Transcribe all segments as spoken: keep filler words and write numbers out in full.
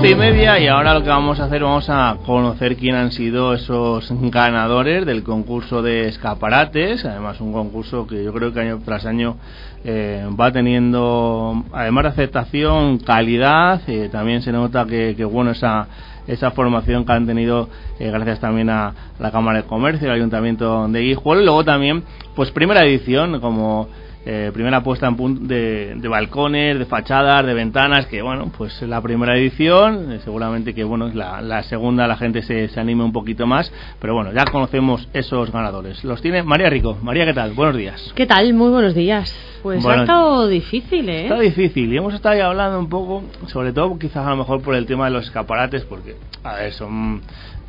siete y media y ahora lo que vamos a hacer, vamos a conocer quién han sido esos ganadores del concurso de escaparates. Además, un concurso que yo creo que año tras año eh, va teniendo, además de aceptación, calidad. Eh, también se nota que, que bueno, esa esa formación que han tenido eh, gracias también a la Cámara de Comercio, el Ayuntamiento de Guijuelo, y luego también pues primera edición, como eh, primera puesta en punto de, de balcones, de fachadas, de ventanas, que bueno, pues la primera edición, eh, seguramente que bueno, la, la segunda la gente se, se anime un poquito más, pero bueno, ya conocemos esos ganadores. Los tiene María Rico. María, ¿qué tal? Buenos días. ¿Qué tal? Muy buenos días. Pues bueno, ha estado difícil, ¿eh? Está difícil, y hemos estado ya hablando un poco, sobre todo quizás a lo mejor por el tema de los escaparates, porque, a ver, son...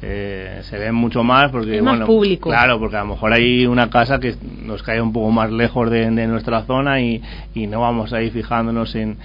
Eh, se ven mucho más porque es más bueno, público. Claro, porque a lo mejor hay una casa que nos cae un poco más lejos de, de nuestra zona y, y no vamos a ir fijándonos en,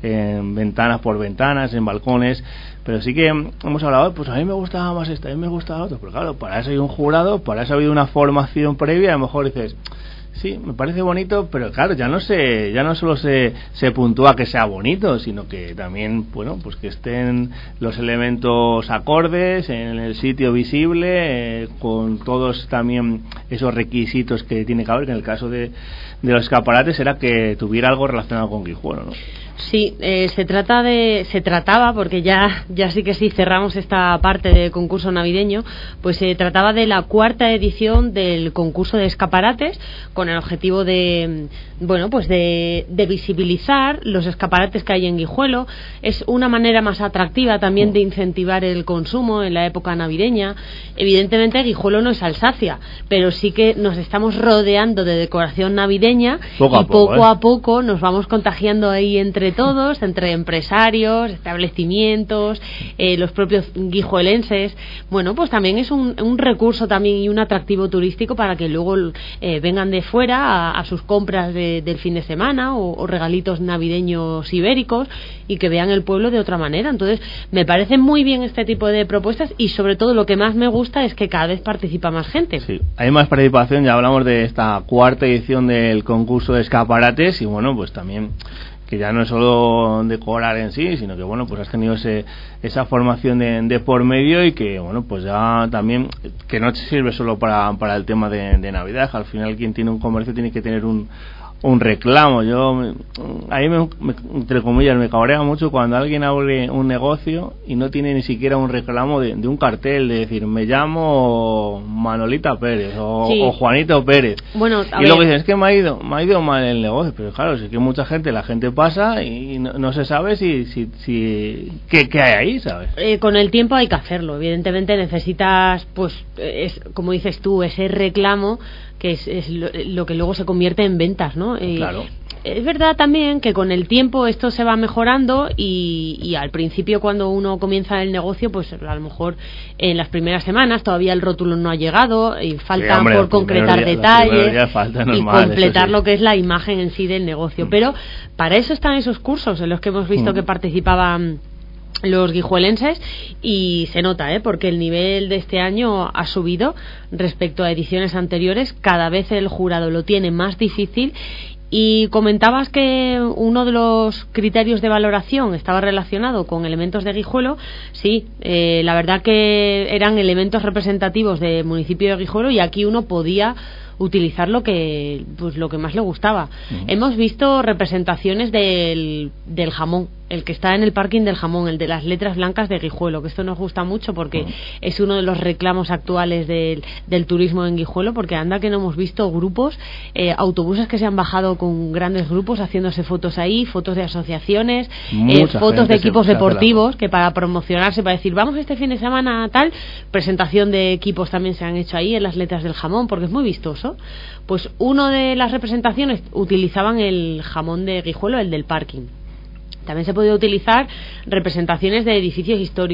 en ventanas por ventanas, en balcones, pero sí que hemos hablado, pues a mí me gustaba más esta, a mí me gustaba otro, pero claro, para eso hay un jurado, para eso ha habido una formación previa, a lo mejor dices, sí, me parece bonito, pero claro, ya no se, ya no solo se, se puntúa que sea bonito, sino que también, bueno, pues que estén los elementos acordes en el sitio visible, eh, con todos también esos requisitos que tiene que haber, que en el caso de, de los escaparates era que tuviera algo relacionado con Guijuelo, ¿no? Sí, eh, se trata de, se trataba, porque ya, ya sí que sí cerramos esta parte del concurso navideño, pues se trataba de la cuarta edición del concurso de escaparates, con el objetivo de, bueno, pues de, de visibilizar los escaparates que hay en Guijuelo. Es una manera más atractiva también de incentivar el consumo en la época navideña. Evidentemente Guijuelo no es Alsacia, pero sí que nos estamos rodeando de decoración navideña poco y poco a poco, ¿eh? a poco nos vamos contagiando ahí entre todos, entre empresarios, establecimientos, eh, los propios guijuelenses. Bueno, pues también es un, un recurso también y un atractivo turístico para que luego eh, vengan de fuera a, a sus compras de, del fin de semana o, o regalitos navideños ibéricos y que vean el pueblo de otra manera. Entonces, me parece muy bien este tipo de propuestas y sobre todo lo que más me gusta es que cada vez participa más gente. Sí, hay más participación, ya hablamos de esta cuarta edición del concurso de escaparates y bueno, pues también que ya no es solo decorar en sí, sino que bueno, pues has tenido ese, esa formación de, de por medio y que bueno, pues ya también, que no sirve solo para, para el tema de, de Navidad, al final quien tiene un comercio tiene que tener un un reclamo. Yo ahí me, me, entre comillas me cabrea mucho cuando alguien abre un negocio y no tiene ni siquiera un reclamo de, de un cartel de decir me llamo Manolita Pérez o, sí. o Juanito Pérez, bueno, y luego dicen es que me ha ido me ha ido mal el negocio, pero claro, es que mucha gente la gente pasa y no, no se sabe si si, si qué, qué hay ahí, ¿sabes? Eh, con el tiempo hay que hacerlo, evidentemente necesitas, pues es, como dices tú, ese reclamo que es, es lo, lo que luego se convierte en ventas, ¿no? Eh, claro. Es verdad también que con el tiempo esto se va mejorando y, y al principio cuando uno comienza el negocio, pues a lo mejor en las primeras semanas todavía el rótulo no ha llegado y falta sí, hombre, por concretar día, detalles falta normal, y completar sí. lo que es la imagen en sí del negocio. Mm. Pero para eso están esos cursos en los que hemos visto mm. que participaban los guijuelenses y se nota, ¿eh? Porque el nivel de este año ha subido respecto a ediciones anteriores. Cada vez el jurado lo tiene más difícil. Y comentabas que uno de los criterios de valoración estaba relacionado con elementos de Guijuelo. Sí, eh, la verdad que eran elementos representativos del municipio de Guijuelo y aquí uno podía utilizar lo que pues lo que más le gustaba. Uh-huh. Hemos visto representaciones del, del jamón, el que está en el parking del jamón, el de las letras blancas de Guijuelo, que esto nos gusta mucho porque uh-huh. es uno de los reclamos actuales del, del turismo en Guijuelo, porque anda que no hemos visto grupos, eh, autobuses que se han bajado con grandes grupos haciéndose fotos ahí, fotos de asociaciones, eh, fotos de equipos deportivos que para promocionarse, para decir vamos este fin de semana tal, presentación de equipos también se han hecho ahí en las letras del jamón, porque es muy vistoso. Pues una de las representaciones utilizaban el jamón de Guijuelo, el del parking. También se podía utilizar representaciones de edificios históricos,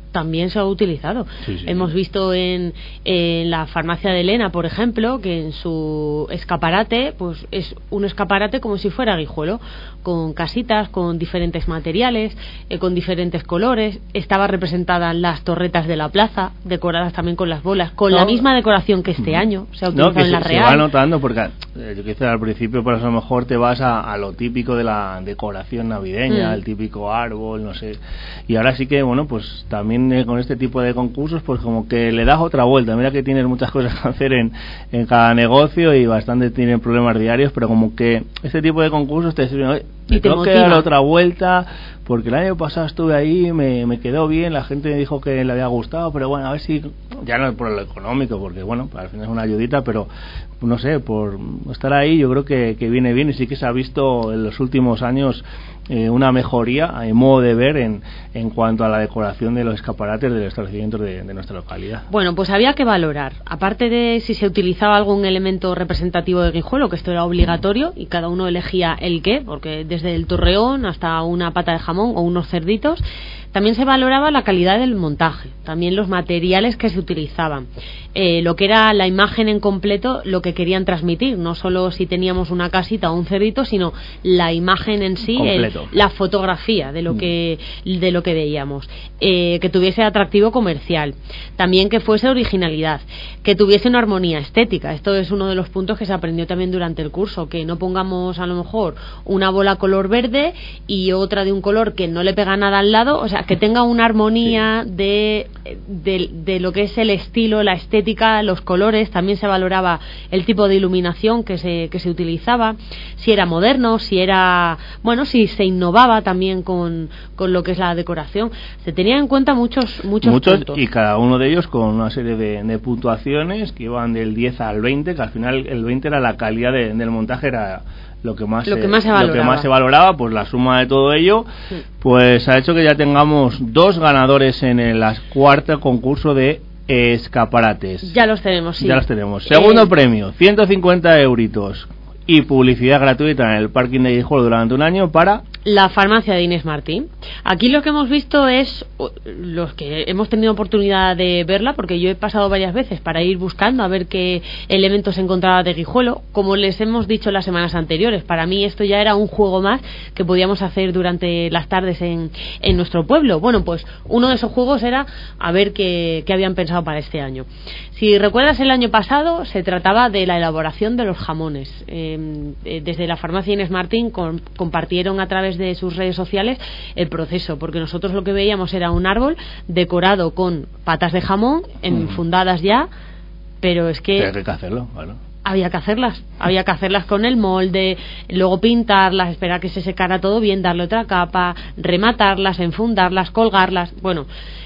también se ha utilizado. Sí, sí. Hemos visto en, en la farmacia de Elena, por ejemplo, que en su escaparate pues es un escaparate como si fuera Guijuelo, con casitas, con diferentes materiales, eh, con diferentes colores. Estaba representada las torretas de la plaza, decoradas también con las bolas, con no. la misma decoración que este año se ha utilizado no, que en la se, Real. Se va notando porque eh, yo quise al principio, por eso a lo mejor te vas a, a lo típico de la decoración navideña, mm. el típico árbol, no sé. Y ahora sí que, bueno, pues también eh, con este tipo de concursos, pues como que le das otra vuelta. Mira que tienes muchas cosas que hacer en, en cada negocio y bastante tienen problemas diarios, pero como que este tipo de concursos te sirven, oye, y te tengo que dar otra vuelta, porque el año pasado estuve ahí, me, me quedó bien, la gente me dijo que le había gustado, pero bueno, a ver si, ya no es por lo económico, porque bueno, al final es una ayudita, pero no sé, por estar ahí yo creo que, que viene bien, y sí que se ha visto en los últimos años eh, una mejoría en modo de ver en, en cuanto a la decoración de los escaparates de los establecimientos de, de nuestra localidad. Bueno, pues había que valorar, aparte de si se utilizaba algún elemento representativo de Guijuelo, que esto era obligatorio y cada uno elegía el qué, porque desde el torreón hasta una pata de jamón o unos cerditos. También se valoraba la calidad del montaje, también los materiales que se utilizaban, eh, lo que era la imagen en completo, lo que querían transmitir, no solo si teníamos una casita o un cerdito, sino la imagen en sí, el, la fotografía de lo que de lo que veíamos, eh, que tuviese atractivo comercial, también que fuese originalidad, que tuviese una armonía estética. Esto es uno de los puntos que se aprendió también durante el curso, que no pongamos a lo mejor una bola color verde y otra de un color que no le pega nada al lado, o sea, que tenga una armonía sí. de, de, de lo que es el estilo, la estética, los colores. También se valoraba el tipo de iluminación que se, que se utilizaba, si era moderno, si era, bueno, si se innovaba también con, con lo que es la decoración. Se tenían en cuenta muchos muchos, muchos puntos. Y cada uno de ellos con una serie de, de puntuaciones que iban del diez al veinte, que al final el veinte era la calidad de, del montaje, era lo que más lo se, que más se valoraba. lo que más se valoraba, pues la suma de todo ello sí. pues ha hecho que ya tengamos dos ganadores en el cuarto concurso de escaparates. Ya los tenemos, sí. Ya los tenemos. Segundo eh... premio, ciento cincuenta euritos y publicidad gratuita en el parking de Guijuelo durante un año para la farmacia de Inés Martín. Aquí lo que hemos visto es, los que hemos tenido oportunidad de verla, porque yo he pasado varias veces para ir buscando a ver qué elementos encontraba de Guijuelo. Como les hemos dicho las semanas anteriores, para mí esto ya era un juego más que podíamos hacer durante las tardes en, en nuestro pueblo. Bueno, pues uno de esos juegos era a ver qué, qué habían pensado para este año. Si recuerdas, el año pasado se trataba de la elaboración de los jamones. Eh, desde la farmacia Inés Martín con, compartieron a través de sus redes sociales el proceso, porque nosotros lo que veíamos era un árbol decorado con patas de jamón enfundadas ya, pero es que había que hacerlo, bueno. había que hacerlas, había que hacerlas con el molde, luego pintarlas, esperar que se secara todo bien, darle otra capa, rematarlas, enfundarlas, colgarlas. Bueno,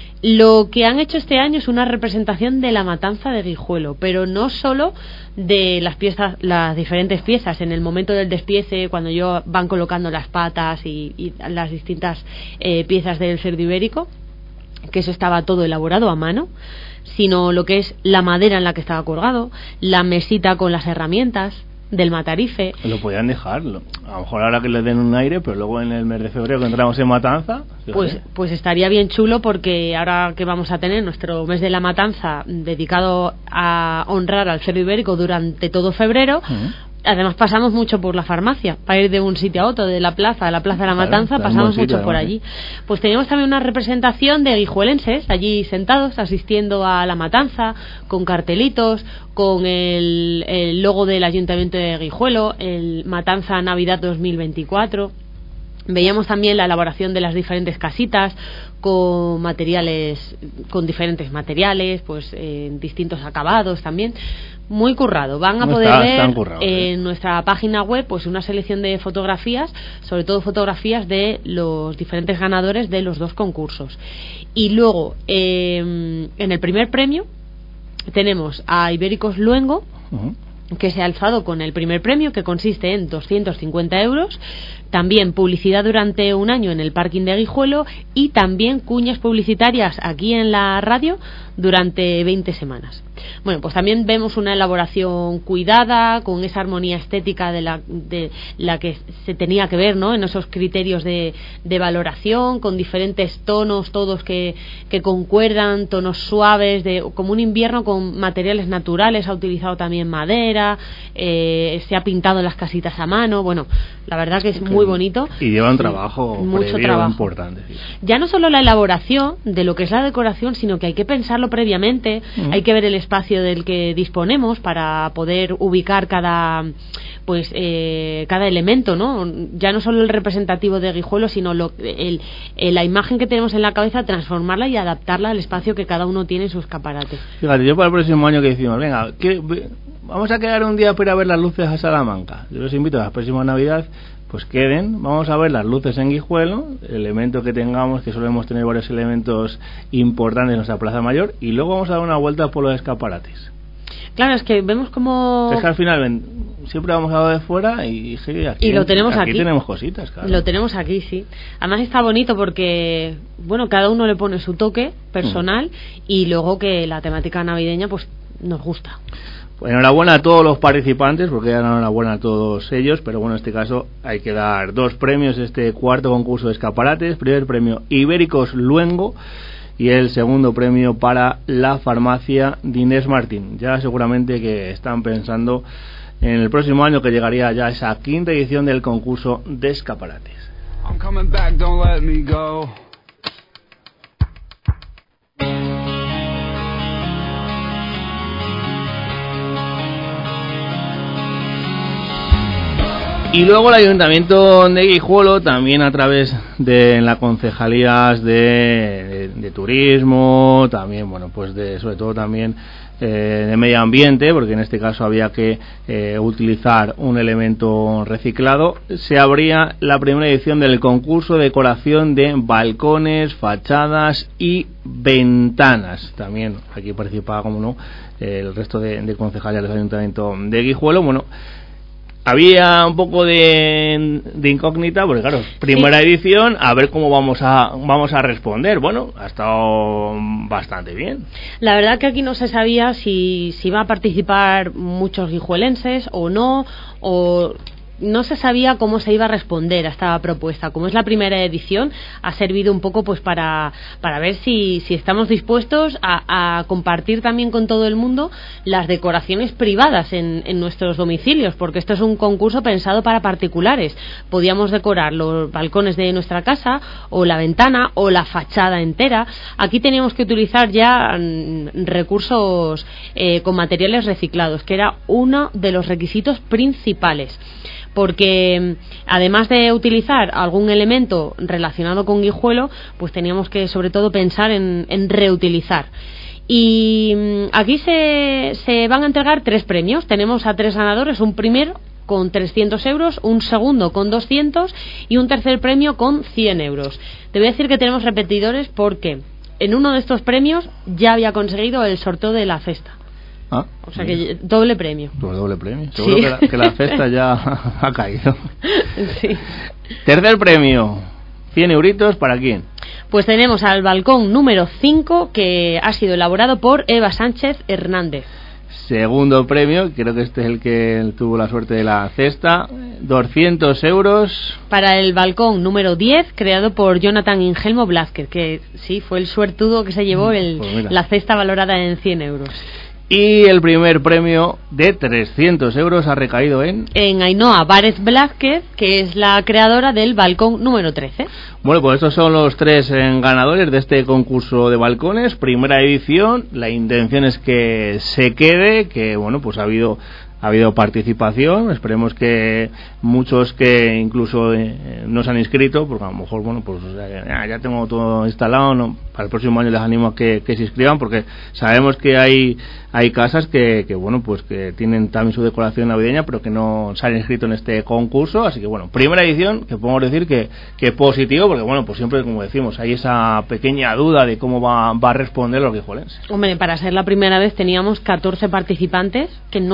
lo que han hecho este año es una representación de la matanza de Guijuelo, pero no solo de las piezas, las diferentes piezas. En el momento del despiece, cuando yo van colocando las patas y, y las distintas eh, piezas del cerdo ibérico, que eso estaba todo elaborado a mano, sino lo que es la madera en la que estaba colgado, la mesita con las herramientas del matarife. Lo podían dejar, lo, a lo mejor ahora que le den un aire, pero luego en el mes de febrero que entramos en Matanza, pues pues estaría bien chulo, porque ahora que vamos a tener nuestro mes de la Matanza dedicado a honrar al cerdo ibérico durante todo febrero, uh-huh. Además pasamos mucho por la farmacia para ir de un sitio a otro, de la plaza a la plaza de la Matanza, claro, pasamos mucho por allí. Pues teníamos también una representación de guijuelenses allí sentados asistiendo a la Matanza, con cartelitos, con el, el logo del Ayuntamiento de Guijuelo, el Matanza Navidad dos mil veinticuatro. Veíamos también la elaboración de las diferentes casitas con materiales, con diferentes materiales, pues en eh, distintos acabados también. Muy currado. Van a no poder está, ver currado, en ¿eh? nuestra página web pues una selección de fotografías, sobre todo fotografías de los diferentes ganadores de los dos concursos. Y luego, eh, en el primer premio tenemos a Ibéricos Luengo, uh-huh. que se ha alzado con el primer premio, que consiste en doscientos cincuenta euros, también publicidad durante un año en el parking de Guijuelo y también cuñas publicitarias aquí en la radio durante veinte semanas. Bueno, pues también vemos una elaboración cuidada, con esa armonía estética de la, de la que se tenía que ver, ¿no? En esos criterios de, de valoración, con diferentes tonos, todos que, que concuerdan, tonos suaves, de, como un invierno con materiales naturales, ha utilizado también madera, eh, se ha pintado las casitas a mano, bueno, la verdad que es muy bonito. Y lleva un trabajo sí, mucho previo trabajo. importante. Sí. Ya no solo la elaboración de lo que es la decoración, sino que hay que pensarlo previamente, uh-huh. hay que ver el espacio del que disponemos para poder ubicar cada pues eh, cada elemento, ¿no? Ya no solo el representativo de Guijuelo, sino lo, el, el, la imagen que tenemos en la cabeza, transformarla y adaptarla al espacio que cada uno tiene en su escaparate. Fíjate, yo para el próximo año que decimos, venga, ¿qué, vamos a quedar un día para ir a ver las luces a Salamanca. Yo los invito a la próxima Navidad, pues queden, vamos a ver las luces en Guijuelo, elemento que tengamos, que solemos tener varios elementos importantes en nuestra Plaza Mayor, y luego vamos a dar una vuelta por los escaparates. Claro, es que vemos como... Es que al final ven, siempre vamos a lo de fuera y, y aquí, y lo tenemos aquí, aquí. tenemos cositas, claro. Lo tenemos aquí, sí. Además está bonito porque, bueno, cada uno le pone su toque personal mm. y luego que la temática navideña pues nos gusta. Pues enhorabuena a todos los participantes, porque ya enhorabuena a todos ellos, pero bueno, en este caso hay que dar dos premios este cuarto concurso de escaparates. Primer premio Ibéricos Luengo y el segundo premio para la farmacia de Inés Martín. Ya seguramente que están pensando en el próximo año, que llegaría ya esa quinta edición del concurso de escaparates. I'm coming back, don't let me go. Y luego el Ayuntamiento de Guijuelo, también a través de las concejalías de, de, de turismo, también, bueno, pues de sobre todo también eh, de medio ambiente, porque en este caso había que eh, utilizar un elemento reciclado, se abría la primera edición del concurso de decoración de balcones, fachadas y ventanas. También aquí participaba, como no, el resto de, de concejalías del Ayuntamiento de Guijuelo. Bueno, había un poco de, de incógnita, porque claro, primera sí. edición, a ver cómo vamos a vamos a responder. Bueno, ha estado bastante bien. La verdad que aquí no se sabía si, si iba a participar muchos guijuelenses o no, o no se sabía cómo se iba a responder a esta propuesta. Como es la primera edición, ha servido un poco pues para, para ver si, si estamos dispuestos a, a compartir también con todo el mundo las decoraciones privadas en, en nuestros domicilios, porque esto es un concurso pensado para particulares. Podíamos decorar los balcones de nuestra casa, o la ventana, o la fachada entera. Aquí teníamos que utilizar ya mm, recursos eh, con materiales reciclados, que era uno de los requisitos principales, porque además de utilizar algún elemento relacionado con Guijuelo, pues teníamos que sobre todo pensar en, en reutilizar. Y aquí se, se van a entregar tres premios. Tenemos a tres ganadores: un primero con trescientos euros, un segundo con doscientos y un tercer premio con cien euros. Te voy a decir que tenemos repetidores porque en uno de estos premios ya había conseguido el sorteo de la cesta. Ah, o sea que doble premio. Doble premio. Seguro sí. que, la, que la cesta ya ha caído. Sí. Tercer premio. cien euritos, ¿para quién? Pues tenemos al balcón número cinco, que ha sido elaborado por Eva Sánchez Hernández. Segundo premio, creo que este es el que tuvo la suerte de la cesta, doscientos euros. Para el balcón número diez, creado por Jonathan Ingelmo Blázquez, que sí, fue el suertudo que se llevó el, pues la cesta valorada en cien euros. Y el primer premio de trescientos euros ha recaído en... En Ainhoa Várez Blázquez, que es la creadora del balcón número trece. Bueno, pues estos son los tres eh, ganadores de este concurso de balcones, primera edición. La intención es que se quede, que bueno, pues ha habido... ha habido participación, esperemos que muchos que incluso eh, no se han inscrito, porque a lo mejor, bueno, pues ya, ya tengo todo instalado, no, para el próximo año les animo a que, que se inscriban, porque sabemos que hay hay casas que, que, bueno, pues que tienen también su decoración navideña, pero que no se han inscrito en este concurso, así que bueno, primera edición, que podemos decir que, que positivo, porque bueno, pues siempre, como decimos, hay esa pequeña duda de cómo va, va a responder los guijuelenses. Hombre, para ser la primera vez teníamos catorce participantes, que no está nada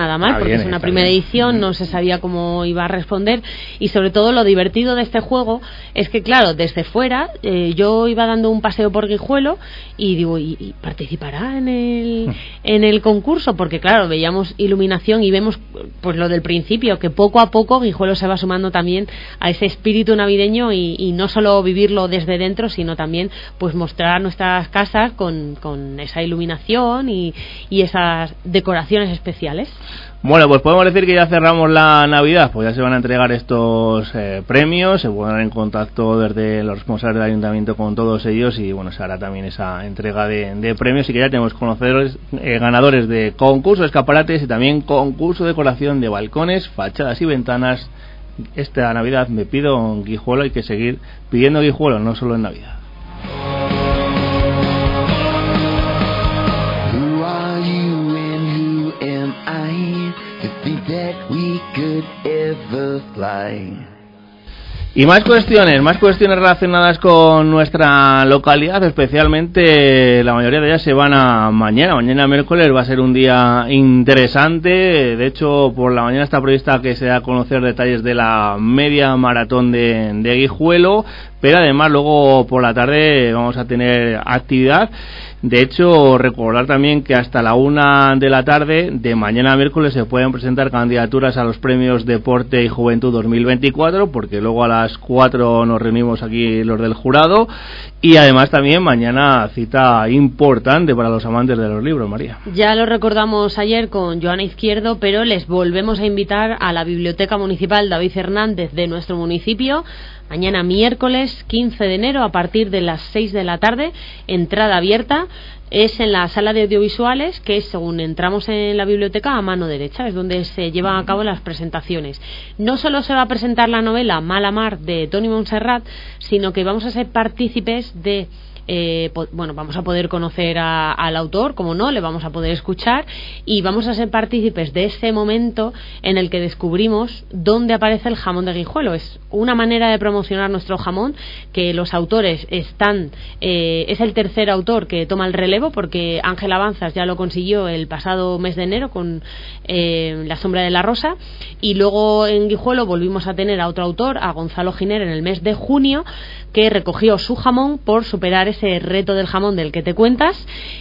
nada mal, ah, porque bien, es una primera bien. edición, no se sabía cómo iba a responder, y sobre todo lo divertido de este juego es que, claro, desde fuera eh, yo iba dando un paseo por Guijuelo y digo, ¿y, y participará en el, en el concurso? Porque, claro, veíamos iluminación y vemos pues lo del principio, que poco a poco Guijuelo se va sumando también a ese espíritu navideño y, y no solo vivirlo desde dentro, sino también pues mostrar nuestras casas con, con esa iluminación y, y esas decoraciones especiales. Bueno, pues podemos decir que ya cerramos la Navidad, pues ya se van a entregar estos eh, premios, se pondrán en contacto desde los responsables del ayuntamiento con todos ellos y bueno, se hará también esa entrega de, de premios y que ya tenemos conocedores, eh, ganadores de concurso de escaparates y también concurso de decoración de balcones, fachadas y ventanas. Esta Navidad me pido Guijuelo, hay que seguir pidiendo Guijuelo, no solo en Navidad. Y más cuestiones, más cuestiones relacionadas con nuestra localidad, especialmente la mayoría de ellas se van a mañana. Mañana miércoles va a ser un día interesante. De hecho, por la mañana está prevista que se dé a conocer detalles de la media maratón de, de Guijuelo, pero además luego por la tarde vamos a tener actividad. De hecho, recordar también que hasta la una de la tarde de mañana a miércoles se pueden presentar candidaturas a los premios Deporte y Juventud dos mil veinticuatro, porque luego a las cuatro nos reunimos aquí los del jurado. Y además también mañana cita importante para los amantes de los libros, María. Ya lo recordamos ayer con Joana Izquierdo, pero les volvemos a invitar a la Biblioteca Municipal David Hernández de nuestro municipio. Mañana miércoles quince de enero a partir de las seis de la tarde, entrada abierta, es en la sala de audiovisuales, que es según entramos en la biblioteca a mano derecha, es donde se llevan a cabo las presentaciones. No solo se va a presentar la novela Mala Mar de Toni Montserrat, sino que vamos a ser partícipes de Eh, po- bueno, vamos a poder conocer a, al autor, como no, le vamos a poder escuchar y vamos a ser partícipes de ese momento en el que descubrimos dónde aparece el jamón de Guijuelo. Es una manera de promocionar nuestro jamón, que los autores están, eh, es el tercer autor que toma el relevo, porque Ángel Avanzas ya lo consiguió el pasado mes de enero con eh, La sombra de la rosa, y luego en Guijuelo volvimos a tener a otro autor, a Gonzalo Giner, en el mes de junio, que recogió su jamón por superar ese reto del jamón del que te cuentas,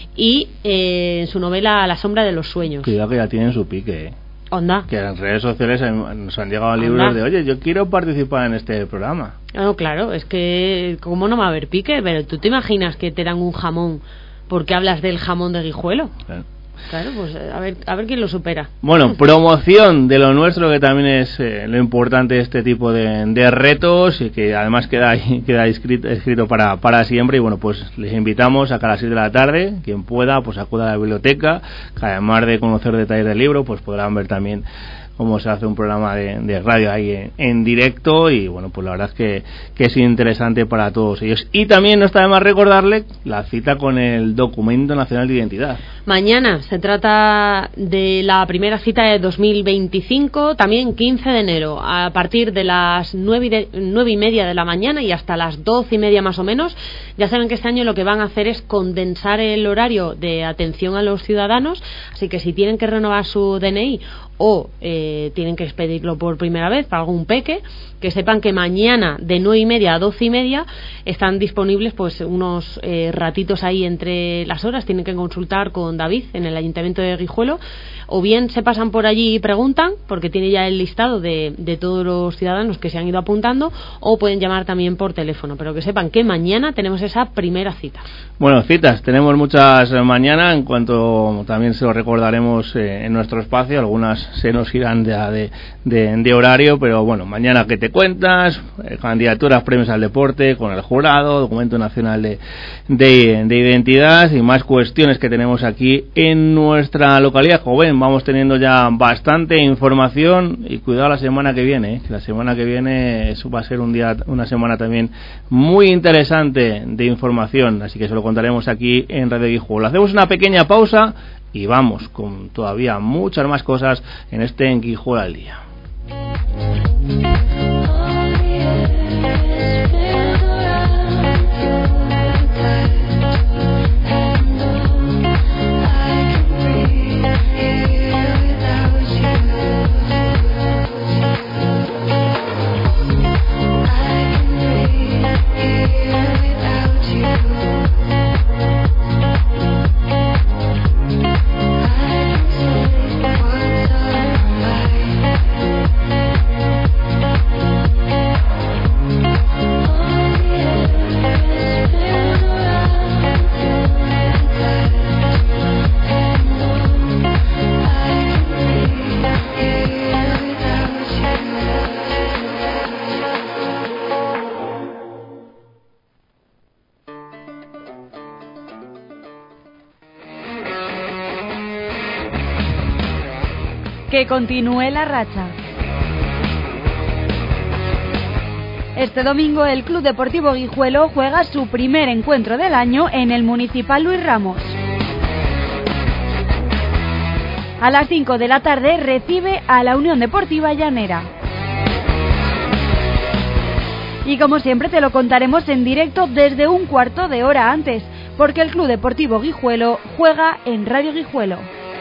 y eh, en su novela La sombra de los sueños. Cuidado que ya tienen su pique, ¿eh? Onda. Que en redes sociales nos han llegado libros de, oye, yo quiero participar en este programa. No, claro, es que ¿cómo no va a haber pique? Pero tú te imaginas que te dan un jamón porque hablas del jamón de Guijuelo. Claro. Claro, pues a ver, a ver quién lo supera. Bueno, promoción de lo nuestro, que también es eh, lo importante de este tipo de, de retos, y que además queda ahí, queda escrito, escrito para, para siempre. Y bueno, pues les invitamos a que a las seis de la tarde, quien pueda, pues acuda a la biblioteca, que además de conocer detalles del libro, pues podrán ver también cómo se hace un programa de, de radio ahí en, en directo. Y bueno, pues la verdad es que, que es interesante para todos ellos. Y también no está de más recordarle la cita con el Documento Nacional de Identidad. Mañana se trata de la primera cita de dos mil veinticinco, también quince de enero, a partir de las nueve y, de, nueve y media de la mañana y hasta las doce y media más o menos. Ya saben que este año lo que van a hacer es condensar el horario de atención a los ciudadanos, así que si tienen que renovar su D N I o eh, tienen que expedirlo por primera vez para algún peque, que sepan que mañana de nueve y media a doce y media están disponibles pues unos eh, ratitos ahí entre las horas. Tienen que consultar con David en el Ayuntamiento de Guijuelo, o bien se pasan por allí y preguntan, porque tiene ya el listado de, de todos los ciudadanos que se han ido apuntando, o pueden llamar también por teléfono, pero que sepan que mañana tenemos esa primera cita. Bueno, citas, tenemos muchas mañana, en cuanto también se lo recordaremos eh, en nuestro espacio, algunas se nos irán ya de, de, de horario, pero bueno, mañana que te cuentas, eh, candidaturas, premios al deporte con el jurado, documento nacional de, de, de identidad y más cuestiones que tenemos aquí en nuestra localidad. Joven, vamos teniendo ya bastante información, y cuidado la semana que viene, ¿eh? que la semana que viene eso va a ser un día, una semana también muy interesante de información, así que se lo contaremos aquí en Radio Guijuelo. Hacemos una pequeña pausa y vamos con todavía muchas más cosas en este En Guijuelo al Día. Que continúe la racha. Este domingo el Club Deportivo Guijuelo juega su primer encuentro del año en el Municipal Luis Ramos. A las cinco de la tarde recibe a la Unión Deportiva Llanera. Y como siempre te lo contaremos en directo desde un cuarto de hora antes, porque el Club Deportivo Guijuelo juega en Radio Guijuelo.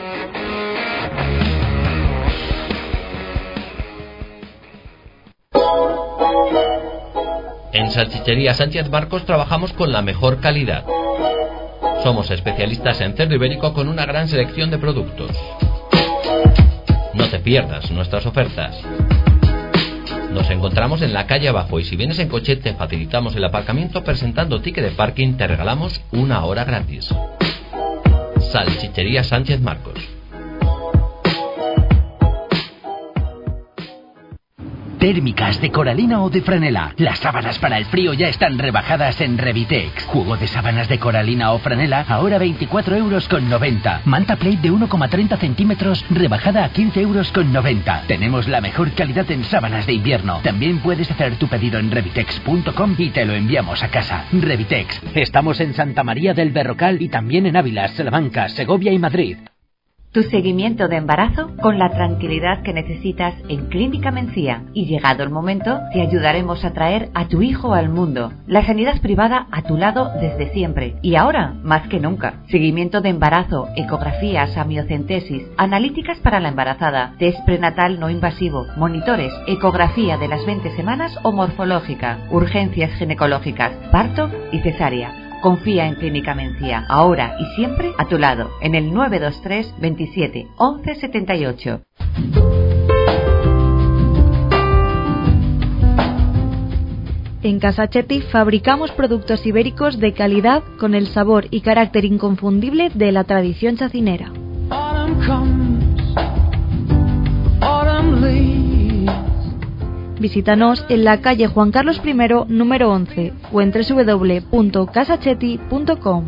En Salchichería Sánchez Marcos trabajamos con la mejor calidad. Somos especialistas en cerdo ibérico con una gran selección de productos. No te pierdas nuestras ofertas. Nos encontramos en la calle abajo y si vienes en coche te facilitamos el aparcamiento presentando ticket de parking, te regalamos una hora gratis. Salchichería Sánchez Marcos. Térmicas de coralina o de franela. Las sábanas para el frío ya están rebajadas en Revitex. Juego de sábanas de coralina o franela, ahora veinticuatro euros con noventa. Manta plate de uno coma treinta centímetros, rebajada a quince euros con noventa. Tenemos la mejor calidad en sábanas de invierno. También puedes hacer tu pedido en revitex punto com y te lo enviamos a casa. Revitex. Estamos en Santa María del Berrocal y también en Ávila, Salamanca, Segovia y Madrid. Tu seguimiento de embarazo con la tranquilidad que necesitas en Clínica Mencía. Y llegado el momento, te ayudaremos a traer a tu hijo al mundo. La sanidad privada a tu lado desde siempre. Y ahora, más que nunca. Seguimiento de embarazo, ecografías, amniocentesis, analíticas para la embarazada, test prenatal no invasivo, monitores, ecografía de las veinte semanas o morfológica, urgencias ginecológicas, parto y cesárea. Confía en Clínica Mencía, ahora y siempre a tu lado, en el nueve dos tres, veintisiete, once setenta y ocho. En Casa Chetti fabricamos productos ibéricos de calidad con el sabor y carácter inconfundible de la tradición chacinera. Visítanos en la calle Juan Carlos primero, número once, o en doble u doble u doble u punto casa chetti punto com.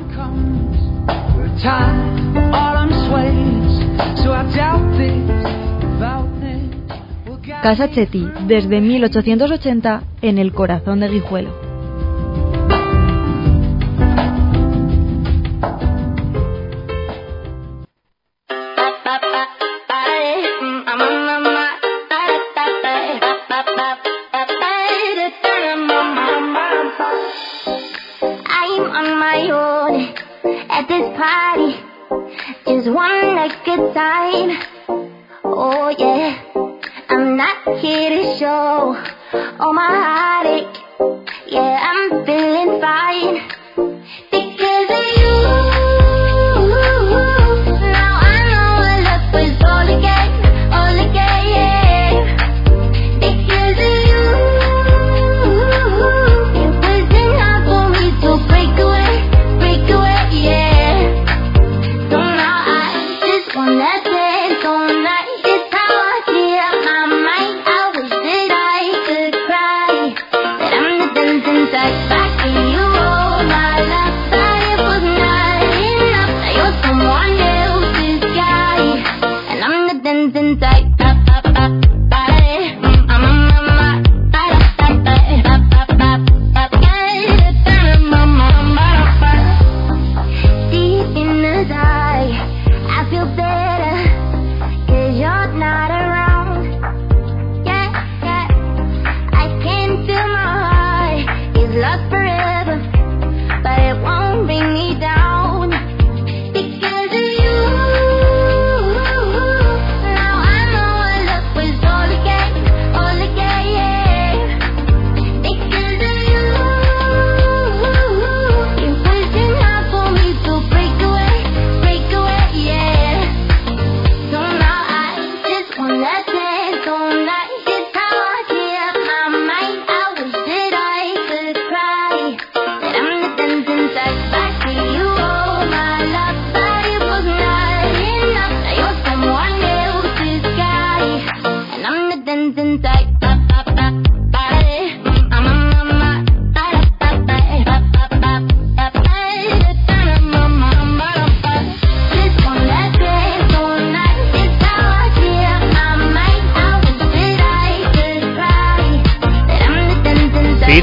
Casa Chetti, desde mil ochocientos ochenta, en el corazón de Guijuelo.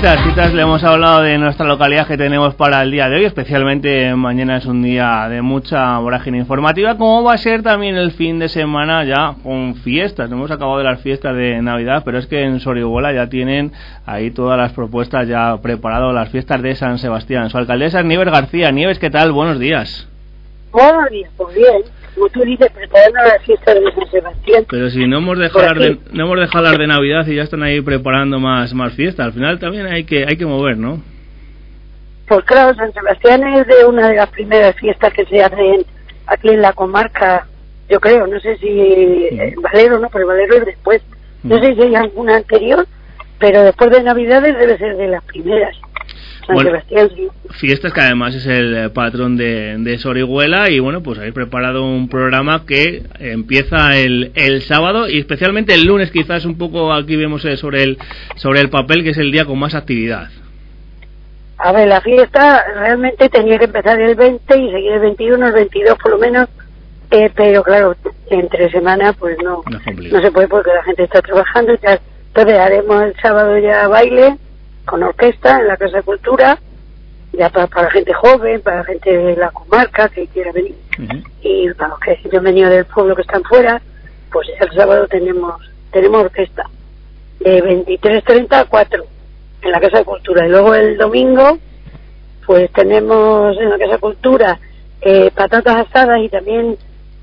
citas, citas, le hemos hablado de nuestra localidad que tenemos para el día de hoy, especialmente mañana es un día de mucha vorágine informativa, como va a ser también el fin de semana ya con fiestas. No hemos acabado de las fiestas de Navidad, pero es que en Sorihuela ya tienen ahí todas las propuestas ya preparadas, las fiestas de San Sebastián. Su alcaldesa es Nieves García. Nieves, ¿qué tal? Buenos días. Buenos días, pues bien. Como tú dices, preparando la fiesta de San Sebastián. Pero si no hemos dejado hablar de, no hemos dejado hablar de Navidad y ya están ahí preparando más más fiestas. Al final también hay que hay que mover, ¿no? Pues claro, San Sebastián es de una de las primeras fiestas que se hacen aquí en la comarca, yo creo. No sé si eh, Valero, no, pero Valero es después. No sé si hay alguna anterior, pero después de Navidades debe ser de las primeras. San bueno, Sebastián, sí. Fiestas que además es el patrón de, de Sorihuela y bueno, pues habéis preparado un programa que empieza el, el sábado y especialmente el lunes, quizás un poco aquí vemos sobre el sobre el papel que es el día con más actividad. A ver, la fiesta realmente tenía que empezar el veinte y seguir el veintiuno, el veintidós por lo menos, eh, pero claro, entre semana pues no, no, no se puede porque la gente está trabajando y tal. Entonces haremos el sábado ya baile con orquesta en la Casa de Cultura, ya para, para la gente joven, para la gente de la comarca que quiera venir, uh-huh. Y para los que han venido del pueblo que están fuera, pues el sábado tenemos tenemos orquesta de veintitrés treinta a cuatro en la Casa de Cultura, y luego el domingo pues tenemos en la Casa de Cultura eh, patatas asadas, y también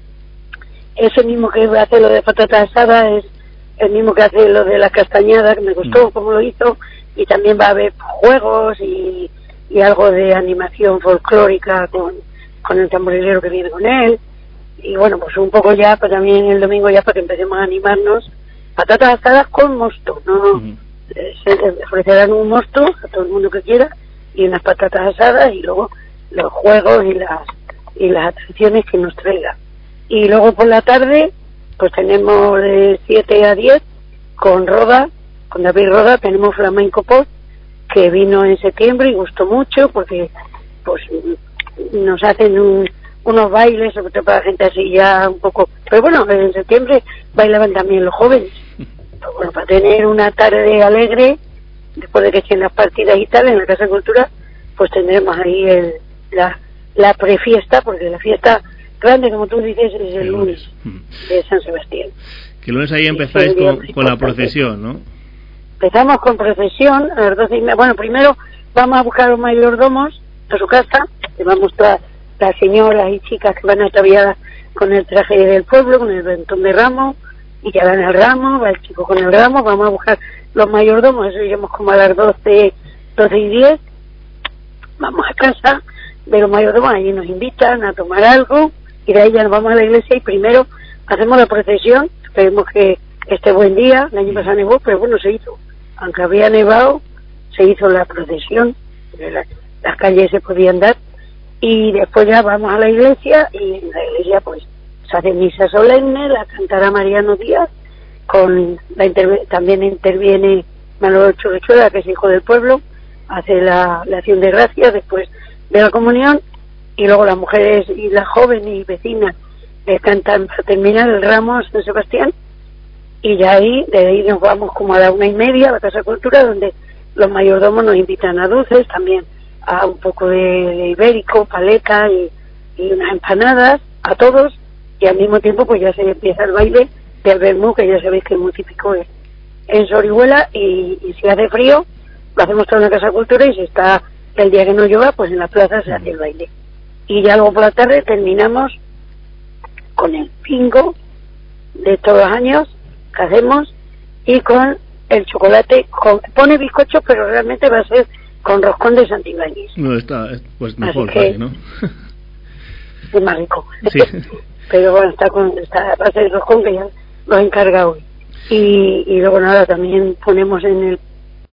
ese mismo que hace lo de patatas asadas es el mismo que hace lo de la castañada, que me gustó uh-huh. cómo lo hizo. Y también va a haber juegos y, y algo de animación folclórica con, con el tamborilero que viene con él. Y bueno, pues un poco ya, pues también el domingo ya para que empecemos a animarnos. Patatas asadas con mosto, ¿no? Uh-huh. eh, se ofrecerán un mosto a todo el mundo que quiera y unas patatas asadas y luego los juegos y las y las atracciones que nos traiga. Y luego por la tarde, pues tenemos de siete a diez con Roda. Con David Roda tenemos Flamenco Pop, que vino en septiembre y gustó mucho porque pues nos hacen un, unos bailes, sobre todo para la gente así ya un poco... Pero bueno, en septiembre bailaban también los jóvenes. Pues bueno, para tener una tarde alegre, después de que estén las partidas y tal, en la Casa de Cultura, pues tendremos ahí el, la, la prefiesta, porque la fiesta grande, como tú dices, es el lunes de San Sebastián. Que el lunes ahí empezáis con, con la procesión, ¿no? Empezamos con procesión a las doce y media. Bueno, primero vamos a buscar a los mayordomos a su casa, que van a mostrar las señoras y chicas que van ataviadas con el traje del pueblo, con el ventón de ramo, y ya van el ramo, va el chico con el ramo, vamos a buscar los mayordomos, eso iremos como a las doce, doce y diez, vamos a casa de los mayordomos, allí nos invitan a tomar algo, y de ahí ya nos vamos a la iglesia y primero hacemos la procesión, esperemos que este buen día, el año pasado nevó, pero bueno, se hizo. Aunque había nevado, se hizo la procesión, la, las calles se podían dar, y después ya vamos a la iglesia, y en la iglesia pues se hace misa solemne, la cantará Mariano Díaz, con la interve- también interviene Manuel Churrechuela, que es hijo del pueblo, hace la, la acción de gracias después de la comunión, y luego las mujeres y las jóvenes y vecinas eh, cantan para terminar el ramo San Sebastián. Y ya ahí, de ahí nos vamos como a la una y media a la Casa de Cultura, donde los mayordomos nos invitan a dulces, también a un poco de, de ibérico, paleta y, y unas empanadas, a todos, y al mismo tiempo pues ya se empieza el baile del vermú, que ya sabéis que es muy típico en, en Sorihuela, y, y si hace frío, lo hacemos todo en la Casa de Cultura, y si está el día que no llueva, pues en la plaza se hace el baile. Y ya luego por la tarde terminamos con el bingo de todos los años, que hacemos, y con el chocolate, con, pone bizcocho, pero realmente va a ser con roscón de Santibáñez. No, está, pues mejor, que, ¿no? Es más rico. Sí. Pero bueno, está con, está, va a ser el roscón que ya lo he encargado hoy. Y, y luego nada, también ponemos en el